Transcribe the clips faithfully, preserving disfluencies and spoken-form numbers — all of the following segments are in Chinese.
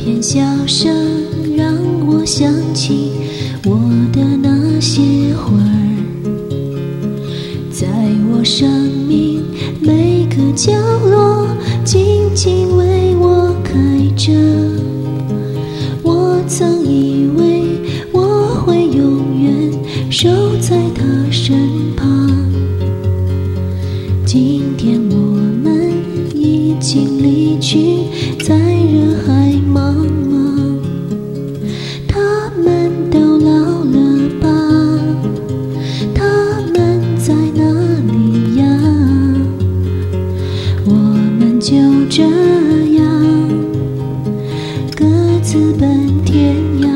片笑声让我想起我的那些花儿，在我生命每个角落静静为我开着。我曾以为我会永远守在他身旁，今天我们已经离去，在人海茫茫。他们都老了吧？他们在哪里呀？我们就这样各自奔天涯。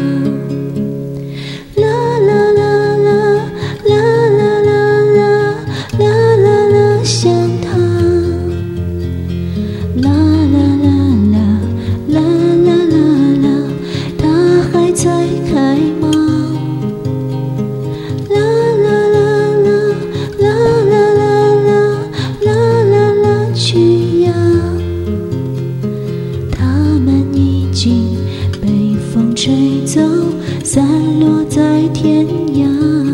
啦啦啦啦啦啦啦啦啦啦啦，想他。啦啦啦啦啦啦啦啦，他还在开吗？啦啦啦啦啦啦啦啦啦啦啦，去呀！他们已经被风吹走，散落在天涯。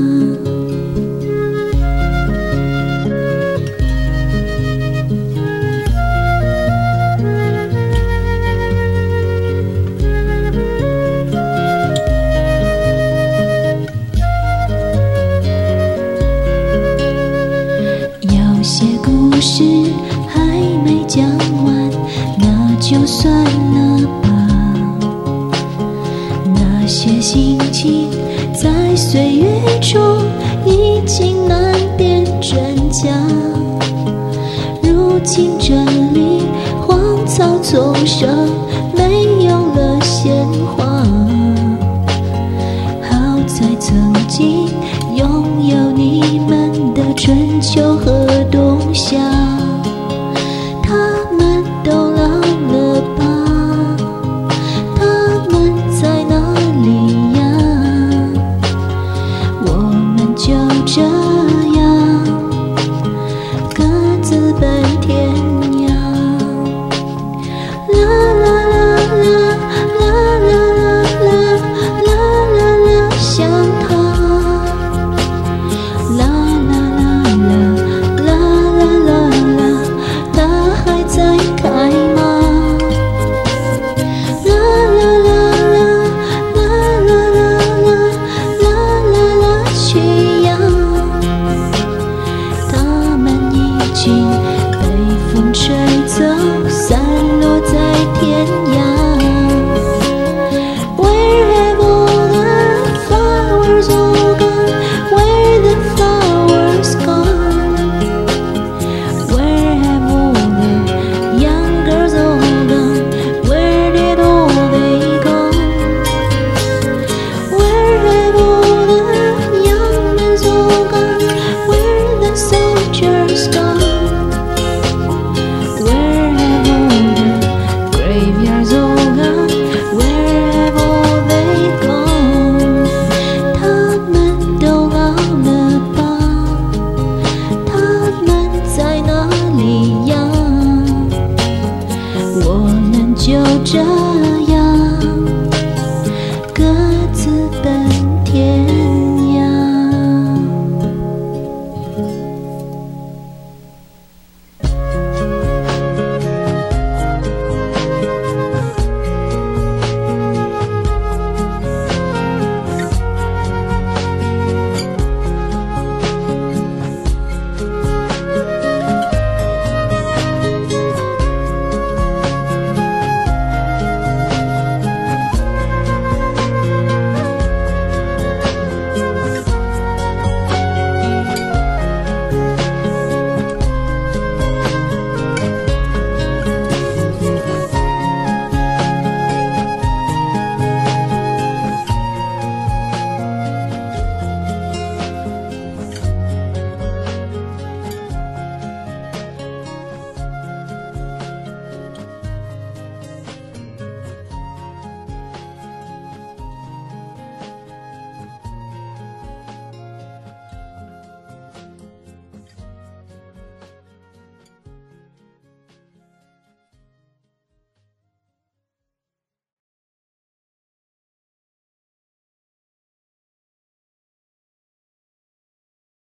有些故事还没讲完，那就算了吧。那些心情在岁月中已经难辨真假，如今这里荒草丛生，没有了鲜花。好在曾经拥有你们的春秋和冬夏。